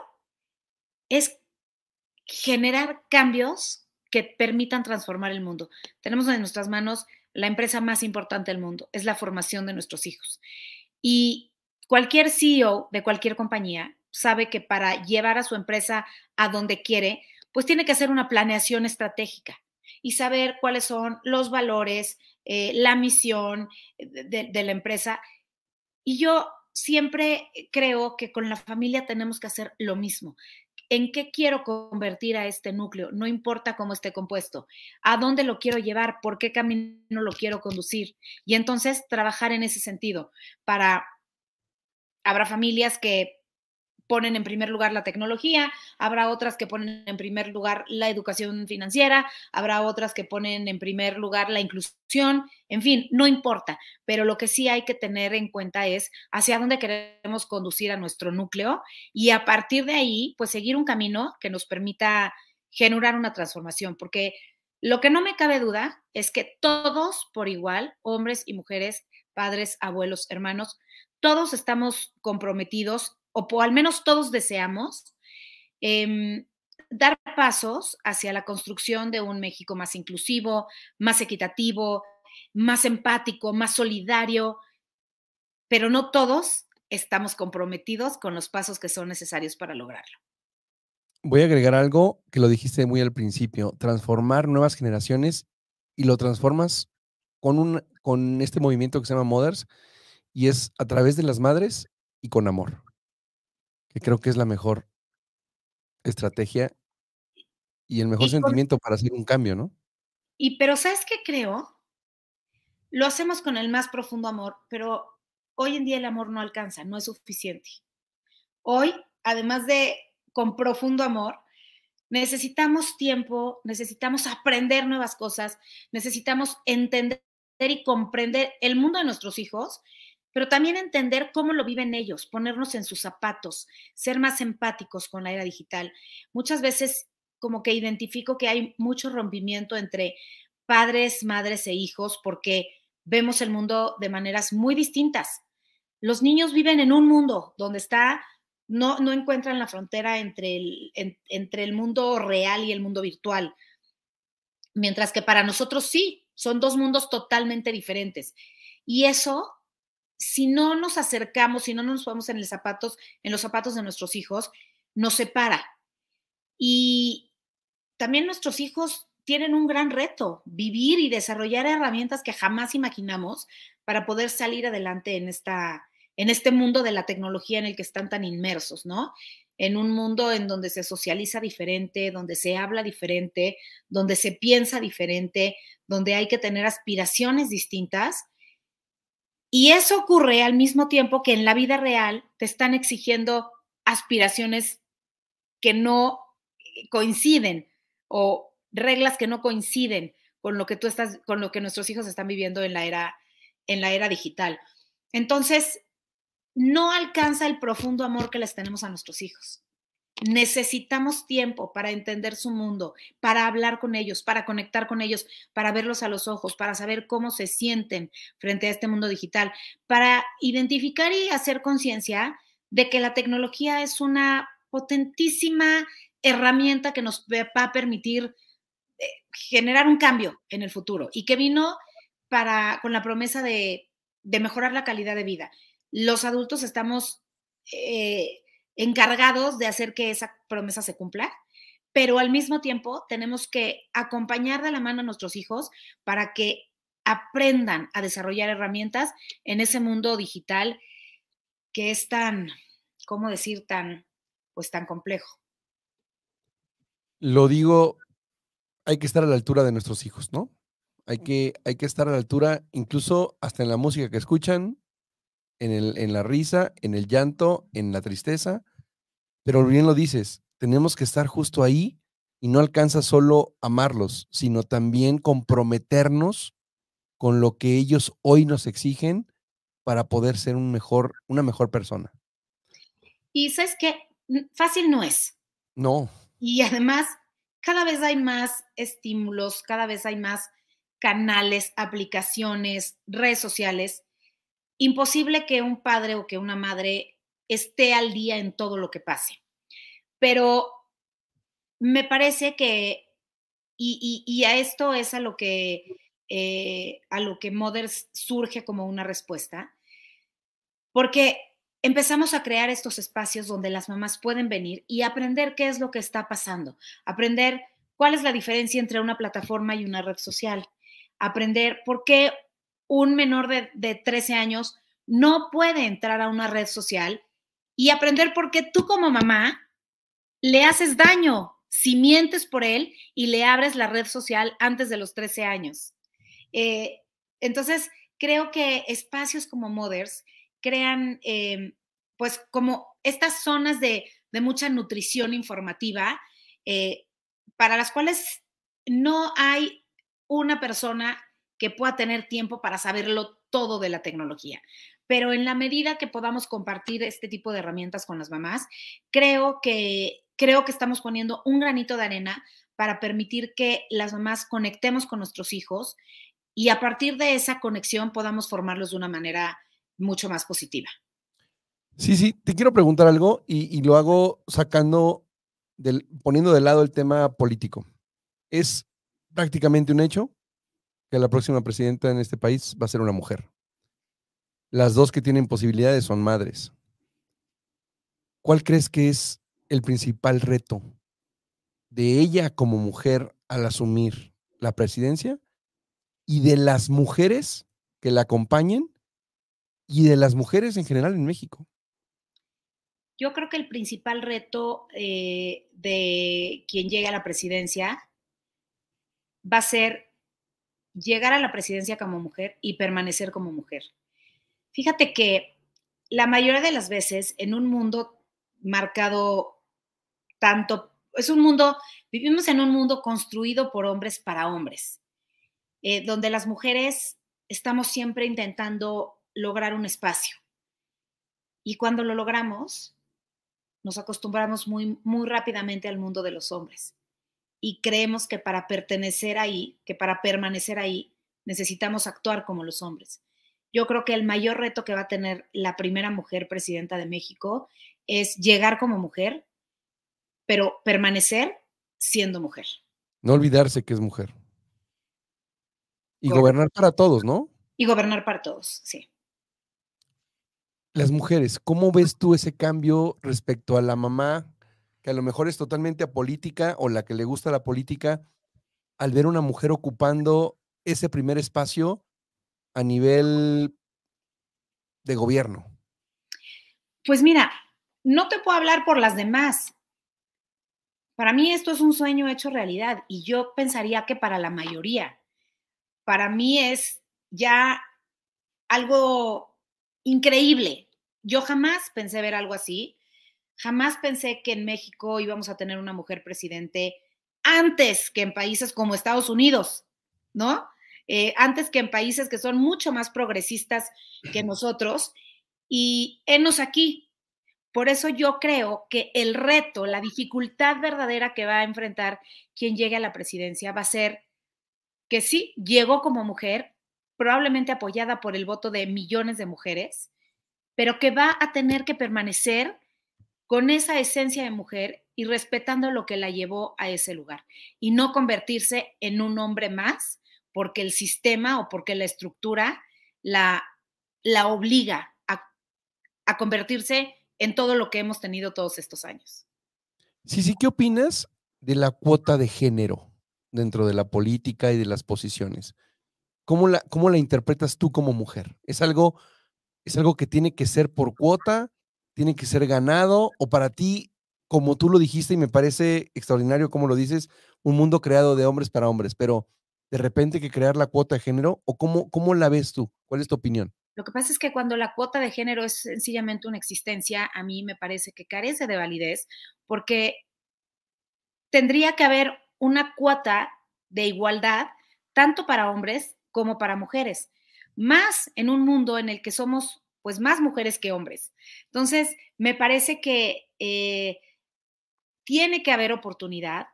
[SPEAKER 2] es generar cambios que permitan transformar el mundo. Tenemos en nuestras manos la empresa más importante del mundo, es la formación de nuestros hijos. Y cualquier C E O de cualquier compañía sabe que para llevar a su empresa a donde quiere, pues tiene que hacer una planeación estratégica y saber cuáles son los valores, eh, la misión de, de la empresa. Y yo siempre creo que con la familia tenemos que hacer lo mismo. ¿En qué quiero convertir a este núcleo? No importa cómo esté compuesto. ¿A dónde lo quiero llevar? ¿Por qué camino lo quiero conducir? Y entonces trabajar en ese sentido. Para, habrá familias que ponen en primer lugar la tecnología, habrá otras que ponen en primer lugar la educación financiera, habrá otras que ponen en primer lugar la inclusión, en fin, no importa, pero lo que sí hay que tener en cuenta es hacia dónde queremos conducir a nuestro núcleo y a partir de ahí, pues seguir un camino que nos permita generar una transformación, porque lo que no me cabe duda es que todos por igual, hombres y mujeres, padres, abuelos, hermanos, todos estamos comprometidos o al menos todos deseamos, eh, dar pasos hacia la construcción de un México más inclusivo, más equitativo, más empático, más solidario, pero no todos estamos comprometidos con los pasos que son necesarios para lograrlo.
[SPEAKER 1] Voy a agregar algo que lo dijiste muy al principio, transformar nuevas generaciones y lo transformas con, un, con este movimiento que se llama Mothers y es a través de las madres y con amor, que creo que es la mejor estrategia y el mejor
[SPEAKER 2] Y, con,
[SPEAKER 1] sentimiento para hacer un cambio, ¿no?
[SPEAKER 2] y pero ¿sabes qué creo? Lo hacemos con el más profundo amor, pero hoy en día el amor no alcanza, no es suficiente. Hoy, además de con profundo amor, necesitamos tiempo, necesitamos aprender nuevas cosas, necesitamos entender y comprender el mundo de nuestros hijos, pero también entender cómo lo viven ellos, ponernos en sus zapatos, ser más empáticos con la era digital. Muchas veces como que identifico que hay mucho rompimiento entre padres, madres e hijos porque vemos el mundo de maneras muy distintas. Los niños viven en un mundo donde está no, no encuentran la frontera entre el, en, entre el mundo real y el mundo virtual. Mientras que para nosotros sí, son dos mundos totalmente diferentes. Y eso, si no nos acercamos, si no nos ponemos en, los zapatos, en los zapatos de nuestros hijos, nos separa. Y también nuestros hijos tienen un gran reto, vivir y desarrollar herramientas que jamás imaginamos para poder salir adelante en esta, en este mundo de la tecnología en el que están tan inmersos, ¿no? En un mundo en donde se socializa diferente, donde se habla diferente, donde se piensa diferente, donde hay que tener aspiraciones distintas. Y eso ocurre al mismo tiempo que en la vida real te están exigiendo aspiraciones que no coinciden o reglas que no coinciden con lo que tú estás, con lo que nuestros hijos están viviendo en la era, en la era digital. Entonces, no alcanza el profundo amor que les tenemos a nuestros hijos. Necesitamos tiempo para entender su mundo, para hablar con ellos, para conectar con ellos, para verlos a los ojos, para saber cómo se sienten frente a este mundo digital, para identificar y hacer conciencia de que la tecnología es una potentísima herramienta que nos va a permitir eh, generar un cambio en el futuro y que vino para, con la promesa de, de mejorar la calidad de vida. Los adultos estamos eh, encargados de hacer que esa promesa se cumpla, pero al mismo tiempo tenemos que acompañar de la mano a nuestros hijos para que aprendan a desarrollar herramientas en ese mundo digital que es tan, ¿cómo decir?, tan, pues tan complejo.
[SPEAKER 1] Lo digo, hay que estar a la altura de nuestros hijos, ¿no? Hay que, hay que estar a la altura, incluso hasta en la música que escuchan, en, el, en la risa, en el llanto, en la tristeza. Pero bien lo dices, tenemos que estar justo ahí y no alcanza solo amarlos, sino también comprometernos con lo que ellos hoy nos exigen para poder ser un mejor, una mejor persona.
[SPEAKER 2] Y sabes qué, fácil no es.
[SPEAKER 1] No.
[SPEAKER 2] Y además, cada vez hay más estímulos, cada vez hay más canales, aplicaciones, redes sociales. Imposible que un padre o que una madre esté al día en todo lo que pase. Pero me parece que, y, y, y a esto es a lo que, eh, a lo que Mothers surge como una respuesta, porque empezamos a crear estos espacios donde las mamás pueden venir y aprender qué es lo que está pasando, aprender cuál es la diferencia entre una plataforma y una red social, aprender por qué un menor de, de trece años no puede entrar a una red social y aprender por qué tú como mamá le haces daño si mientes por él y le abres la red social antes de los trece años. Eh, entonces, creo que espacios como Mothers crean, eh, pues, como estas zonas de, de mucha nutrición informativa, eh, para las cuales no hay una persona que pueda tener tiempo para saberlo todo de la tecnología. Pero en la medida que podamos compartir este tipo de herramientas con las mamás, creo que, creo que estamos poniendo un granito de arena para permitir que las mamás conectemos con nuestros hijos y a partir de esa conexión podamos formarlos de una manera mucho más positiva.
[SPEAKER 1] Sí, sí, te quiero preguntar algo y, y lo hago sacando, del, poniendo de lado el tema político. Es prácticamente un hecho que la próxima presidenta en este país va a ser una mujer. Las dos que tienen posibilidades son madres. ¿Cuál crees que es el principal reto de ella como mujer al asumir la presidencia y de las mujeres que la acompañen y de las mujeres en general en México?
[SPEAKER 2] Yo creo que el principal reto eh, de quien llegue a la presidencia va a ser llegar a la presidencia como mujer y permanecer como mujer. Fíjate que la mayoría de las veces en un mundo marcado tanto, es un mundo, vivimos en un mundo construido por hombres para hombres, eh, donde las mujeres estamos siempre intentando lograr un espacio. Y cuando lo logramos, nos acostumbramos muy, muy rápidamente al mundo de los hombres. Y creemos que para pertenecer ahí, que para permanecer ahí, necesitamos actuar como los hombres. Yo creo que el mayor reto que va a tener la primera mujer presidenta de México es llegar como mujer, pero permanecer siendo mujer.
[SPEAKER 1] No olvidarse que es mujer. Y
[SPEAKER 2] Correcto.
[SPEAKER 1] gobernar para todos, ¿no?
[SPEAKER 2] Y gobernar para todos, sí.
[SPEAKER 1] Las mujeres, ¿cómo ves tú ese cambio respecto a la mamá, que a lo mejor es totalmente apolítica o la que le gusta la política, al ver una mujer ocupando ese primer espacio a nivel de gobierno?
[SPEAKER 2] Pues mira, no te puedo hablar por las demás. Para mí esto es un sueño hecho realidad y yo pensaría que para la mayoría. Para mí es ya algo increíble. Yo jamás pensé ver algo así. Jamás pensé que en México íbamos a tener una mujer presidente antes que en países como Estados Unidos, ¿no? Eh, antes que en países que son mucho más progresistas que nosotros. Y enos aquí. Por eso yo creo que el reto, la dificultad verdadera que va a enfrentar quien llegue a la presidencia va a ser que sí, llegó como mujer, probablemente apoyada por el voto de millones de mujeres, pero que va a tener que permanecer con esa esencia de mujer y respetando lo que la llevó a ese lugar y no convertirse en un hombre más porque el sistema o porque la estructura la, la obliga a, a convertirse en todo lo que hemos tenido todos estos años.
[SPEAKER 1] Sí, sí, ¿qué opinas de la cuota de género dentro de la política y de las posiciones? ¿Cómo la, cómo la interpretas tú como mujer? ¿Es algo, es algo que tiene que ser por cuota? ¿Tiene que ser ganado? ¿O para ti, como tú lo dijiste, y me parece extraordinario como lo dices, un mundo creado de hombres para hombres, pero de repente hay que crear la cuota de género? ¿O cómo, cómo la ves tú? ¿Cuál es tu opinión?
[SPEAKER 2] Lo que pasa es que cuando la cuota de género es sencillamente una existencia, a mí me parece que carece de validez porque tendría que haber una cuota de igualdad tanto para hombres como para mujeres, más en un mundo en el que somos pues más mujeres que hombres. Entonces, me parece que eh, tiene que haber oportunidad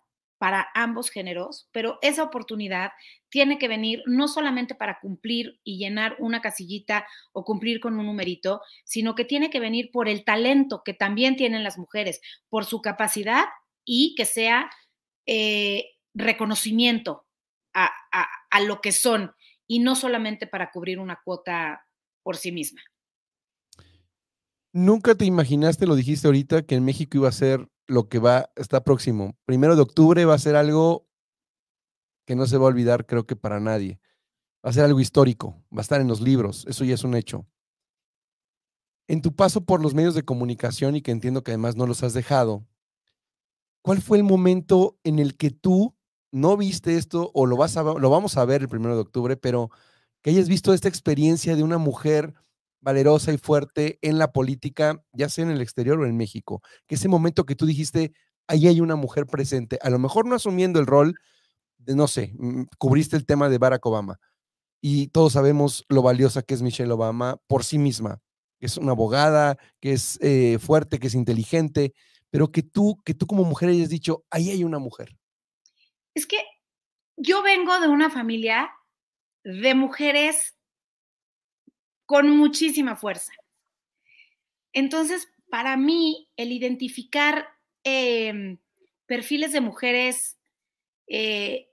[SPEAKER 2] para ambos géneros, pero esa oportunidad tiene que venir no solamente para cumplir y llenar una casillita o cumplir con un numerito, sino que tiene que venir por el talento que también tienen las mujeres, por su capacidad y que sea eh, reconocimiento a, a, a lo que son y no solamente para cubrir una cuota por sí misma.
[SPEAKER 1] ¿Nunca te imaginaste, lo dijiste ahorita, que en México iba a ser lo que va, está próximo? Primero de octubre va a ser algo que no se va a olvidar, creo que para nadie. Va a ser algo histórico, va a estar en los libros, eso ya es un hecho. En tu paso por los medios de comunicación, y que entiendo que además no los has dejado, ¿cuál fue el momento en el que tú no viste esto o lo, vas a, lo vamos a ver el primero de octubre, pero que hayas visto esta experiencia de una mujer valerosa y fuerte en la política, ya sea en el exterior o en México? Que ese momento que tú dijiste, ahí hay una mujer presente, a lo mejor no asumiendo el rol de, no sé, mm, cubriste el tema de Barack Obama y todos sabemos lo valiosa que es Michelle Obama por sí misma, que es una abogada, que es eh, fuerte, que es inteligente, pero que tú, que tú como mujer hayas dicho, ahí hay una mujer.
[SPEAKER 2] Es que yo vengo de una familia de mujeres con muchísima fuerza. Entonces, para mí, el identificar eh, perfiles de mujeres eh,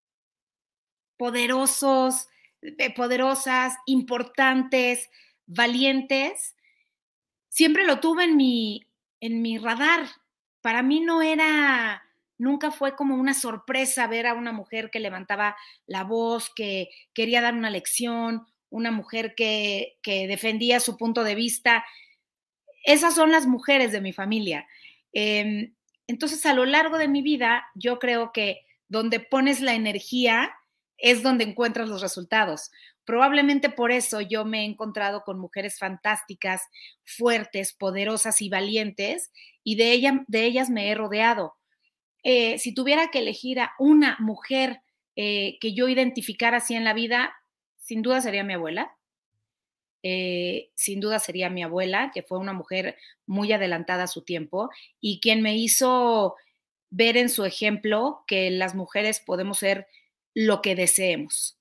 [SPEAKER 2] poderosos, eh, poderosas, importantes, valientes, siempre lo tuve en mi, en mi radar. Para mí no era, nunca fue como una sorpresa ver a una mujer que levantaba la voz, que quería dar una lección, una mujer que, que defendía su punto de vista. Esas son las mujeres de mi familia. Eh, entonces, a lo largo de mi vida, yo creo que donde pones la energía es donde encuentras los resultados. Probablemente por eso yo me he encontrado con mujeres fantásticas, fuertes, poderosas y valientes, y de, ella, de ellas me he rodeado. Eh, si tuviera que elegir a una mujer eh, que yo identificara así en la vida, sin duda sería mi abuela. Eh, sin duda sería mi abuela, que fue una mujer muy adelantada a su tiempo y quien me hizo ver en su ejemplo que las mujeres podemos ser lo que deseemos.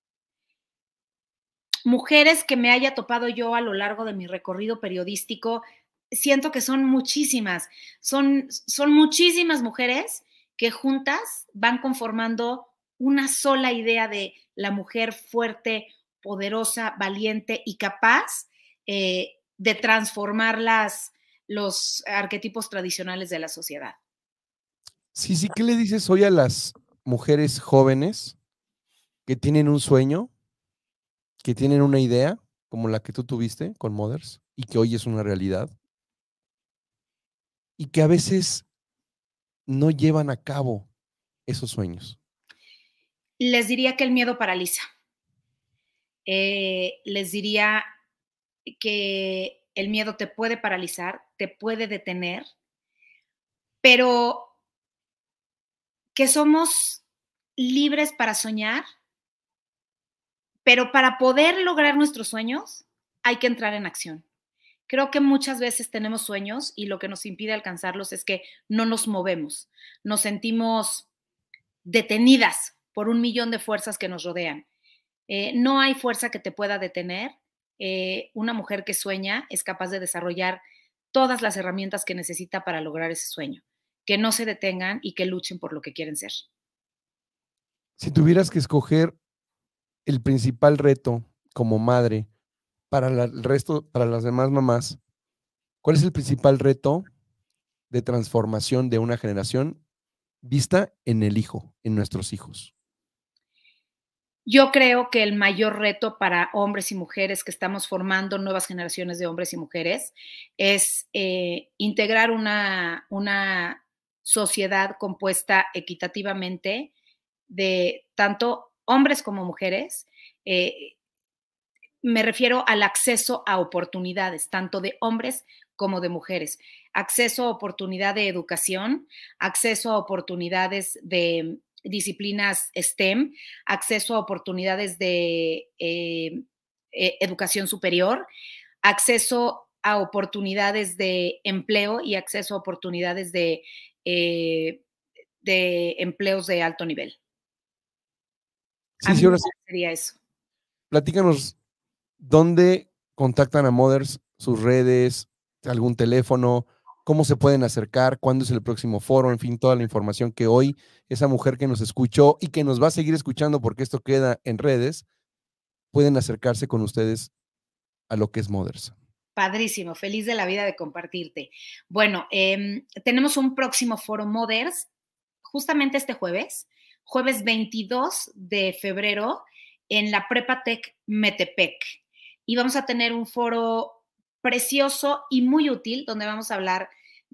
[SPEAKER 2] Mujeres que me haya topado yo a lo largo de mi recorrido periodístico, siento que son muchísimas, son, son muchísimas mujeres que juntas van conformando una sola idea de la mujer fuerte, poderosa, valiente y capaz eh, de transformar las, los arquetipos tradicionales de la sociedad.
[SPEAKER 1] Sí, sí, ¿qué le dices hoy a las mujeres jóvenes que tienen un sueño, que tienen una idea, como la que tú tuviste con Mothers, y que hoy es una realidad, y que a veces no llevan a cabo esos sueños?
[SPEAKER 2] Les diría que el miedo paraliza. Eh, les diría que el miedo te puede paralizar, te puede detener, pero que somos libres para soñar, pero para poder lograr nuestros sueños hay que entrar en acción. Creo que muchas veces tenemos sueños y lo que nos impide alcanzarlos es que no nos movemos, nos sentimos detenidas por un millón de fuerzas que nos rodean. Eh, no hay fuerza que te pueda detener. Eh, una mujer que sueña es capaz de desarrollar todas las herramientas que necesita para lograr ese sueño. Que no se detengan y que luchen por lo que quieren ser.
[SPEAKER 1] Si tuvieras que escoger el principal reto como madre para la, el resto, para las demás mamás, ¿cuál es el principal reto de transformación de una generación vista en el hijo, en nuestros hijos?
[SPEAKER 2] Yo creo que el mayor reto para hombres y mujeres que estamos formando nuevas generaciones de hombres y mujeres es eh, integrar una, una sociedad compuesta equitativamente de tanto hombres como mujeres. Eh, me refiero al acceso a oportunidades, tanto de hombres como de mujeres. Acceso a oportunidad de educación, acceso a oportunidades de disciplinas STEM, acceso a oportunidades de eh, eh, educación superior, acceso a oportunidades de empleo y acceso a oportunidades de, eh, de empleos de alto nivel.
[SPEAKER 1] Sí,
[SPEAKER 2] A mí
[SPEAKER 1] sí, ahora
[SPEAKER 2] me
[SPEAKER 1] sí.
[SPEAKER 2] parecería eso.
[SPEAKER 1] Platícanos, ¿dónde contactan a Mothers? Sus redes, algún teléfono, cómo se pueden acercar, cuándo es el próximo foro, en fin, toda la información que hoy esa mujer que nos escuchó y que nos va a seguir escuchando porque esto queda en redes, pueden acercarse con ustedes a lo que es Mothers.
[SPEAKER 2] Padrísimo, feliz de la vida de compartirte. Bueno, eh, tenemos un próximo foro Mothers justamente este jueves, jueves veintidós de febrero, en la Prepatec Metepec. Y vamos a tener un foro precioso y muy útil, donde vamos a hablar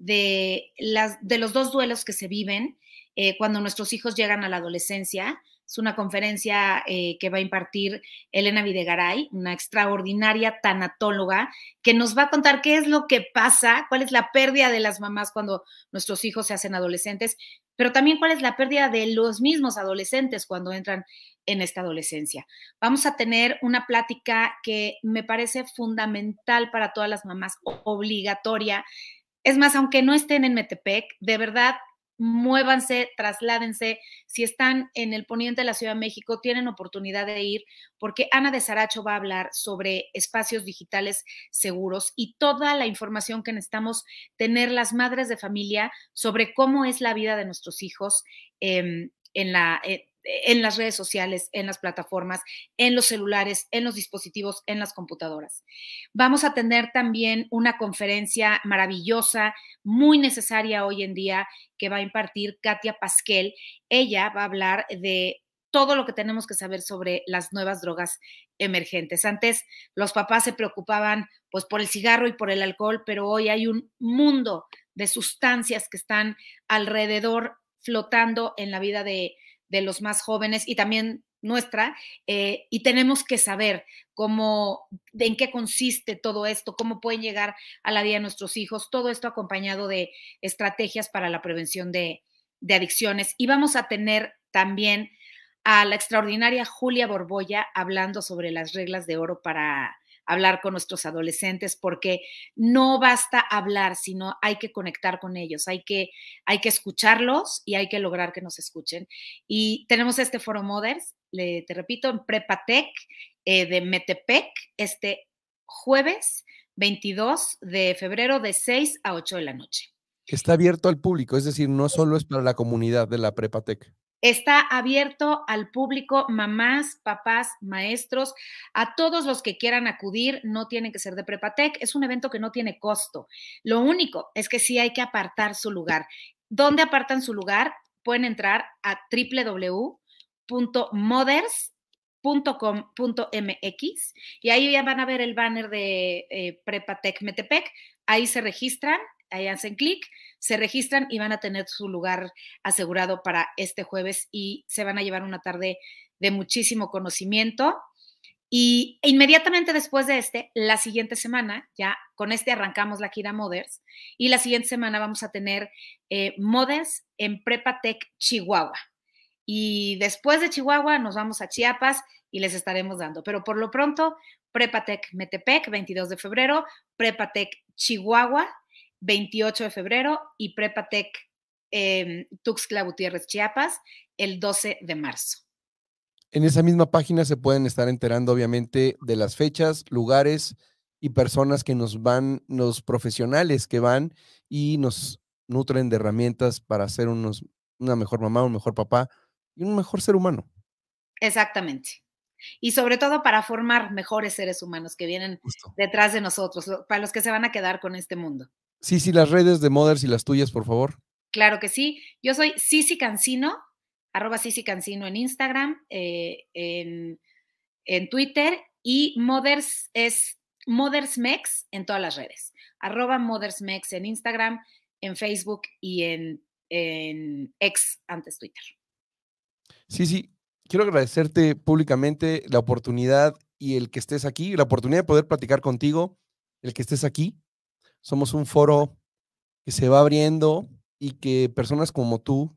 [SPEAKER 2] de, las, de los dos duelos que se viven eh, cuando nuestros hijos llegan a la adolescencia. Es una conferencia eh, que va a impartir Elena Videgaray, una extraordinaria tanatóloga, que nos va a contar qué es lo que pasa, cuál es la pérdida de las mamás cuando nuestros hijos se hacen adolescentes, pero también cuál es la pérdida de los mismos adolescentes cuando entran en esta adolescencia. Vamos a tener una plática que me parece fundamental para todas las mamás, obligatoria. Es más, aunque no estén en Metepec, de verdad, muévanse, trasládense. Si están en el poniente de la Ciudad de México, tienen oportunidad de ir, porque Ana de Saracho va a hablar sobre espacios digitales seguros y toda la información que necesitamos tener las madres de familia sobre cómo es la vida de nuestros hijos eh, en la... Eh, en las redes sociales, en las plataformas, en los celulares, en los dispositivos, en las computadoras. Vamos a tener también una conferencia maravillosa, muy necesaria hoy en día, que va a impartir Katia Pasquel. Ella va a hablar de todo lo que tenemos que saber sobre las nuevas drogas emergentes. Antes los papás se preocupaban pues por el cigarro y por el alcohol, pero hoy hay un mundo de sustancias que están alrededor flotando en la vida de, de los más jóvenes y también nuestra, eh, y tenemos que saber cómo, de en qué consiste todo esto, cómo pueden llegar a la vida de nuestros hijos, todo esto acompañado de estrategias para la prevención de, de adicciones. Y vamos a tener también a la extraordinaria Julia Borbolla hablando sobre las reglas de oro para hablar con nuestros adolescentes, porque no basta hablar, sino hay que conectar con ellos, hay que, hay que escucharlos y hay que lograr que nos escuchen. Y tenemos este foro Mothers, le, te repito, en Prepatec eh, de Metepec, este jueves veintidós de febrero de seis a ocho de la noche.
[SPEAKER 1] Está abierto al público, es decir, no solo es para la comunidad de la Prepatec.
[SPEAKER 2] Está abierto al público, mamás, papás, maestros, a todos los que quieran acudir, no tienen que ser de Prepatec, es un evento que no tiene costo. Lo único es que sí hay que apartar su lugar. ¿Dónde apartan su lugar? Pueden entrar a doble u doble u doble u punto mothers punto com punto m x y ahí ya van a ver el banner de eh, Prepatec Metepec, ahí se registran, ahí hacen clic, se registran y van a tener su lugar asegurado para este jueves y se van a llevar una tarde de muchísimo conocimiento. Y inmediatamente después de este, la siguiente semana, ya con este arrancamos la gira Mothers, y la siguiente semana vamos a tener eh, Mothers en Prepatec Chihuahua. Y después de Chihuahua nos vamos a Chiapas y les estaremos dando. Pero por lo pronto, Prepatec Metepec, veintidós de febrero, Prepatec Chihuahua, veintiocho de febrero, y Prepatec eh, Tuxtla Gutiérrez, Chiapas, el doce de marzo.
[SPEAKER 1] En esa misma página se pueden estar enterando, obviamente, de las fechas, lugares y personas que nos van, los profesionales que van y nos nutren de herramientas para ser unos, una mejor mamá, un mejor papá y un mejor ser humano.
[SPEAKER 2] Exactamente. Y sobre todo para formar mejores seres humanos que vienen
[SPEAKER 1] Justo.
[SPEAKER 2] detrás de nosotros, para los que se van a quedar con este mundo.
[SPEAKER 1] Sí, sí, las redes de Mothers y las tuyas, por favor.
[SPEAKER 2] Claro que sí. Yo soy Sisi Cancino, arroba Sisi Cancino en Instagram, eh, en, en Twitter, y Mothers es Mothersmex en todas las redes. Arroba Mothersmex en Instagram, en Facebook y en, en X, antes Twitter.
[SPEAKER 1] Sí, sí. Quiero agradecerte públicamente la oportunidad y el que estés aquí, la oportunidad de poder platicar contigo, el que estés aquí. Somos un foro que se va abriendo y que personas como tú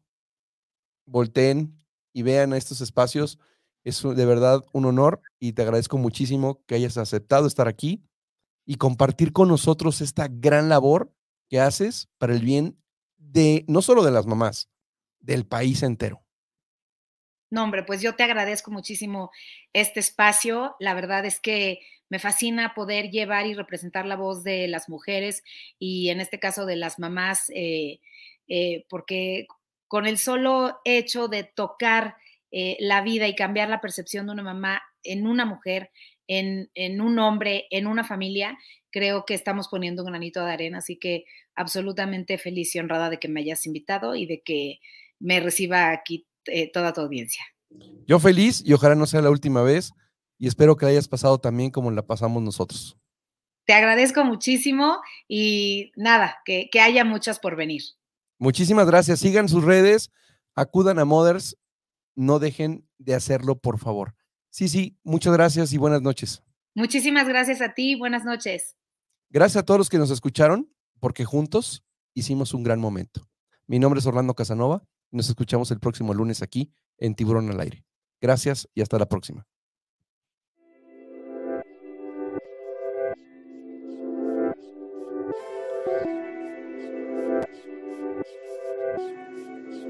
[SPEAKER 1] volteen y vean a estos espacios. Es de verdad un honor y te agradezco muchísimo que hayas aceptado estar aquí y compartir con nosotros esta gran labor que haces para el bien de no solo de las mamás, del país entero.
[SPEAKER 2] No, hombre, pues yo te agradezco muchísimo este espacio. La verdad es que me fascina poder llevar y representar la voz de las mujeres y en este caso de las mamás, eh, eh, porque con el solo hecho de tocar eh, la vida y cambiar la percepción de una mamá en una mujer, en, en un hombre, en una familia, creo que estamos poniendo un granito de arena. Así que absolutamente feliz y honrada de que me hayas invitado y de que me reciba aquí eh, toda tu audiencia.
[SPEAKER 1] Yo feliz y ojalá no sea la última vez y espero que la hayas pasado también como la pasamos nosotros.
[SPEAKER 2] Te agradezco muchísimo y nada, que, que haya muchas por venir.
[SPEAKER 1] Muchísimas gracias. Sigan sus redes, acudan a Mothers, no dejen de hacerlo, por favor. Sí, sí, muchas gracias y buenas noches.
[SPEAKER 2] Muchísimas gracias a ti, buenas noches.
[SPEAKER 1] Gracias a todos los que nos escucharon, porque juntos hicimos un gran momento. Mi nombre es Orlando Casanova y nos escuchamos el próximo lunes aquí en Tiburón al Aire. Gracias y hasta la próxima.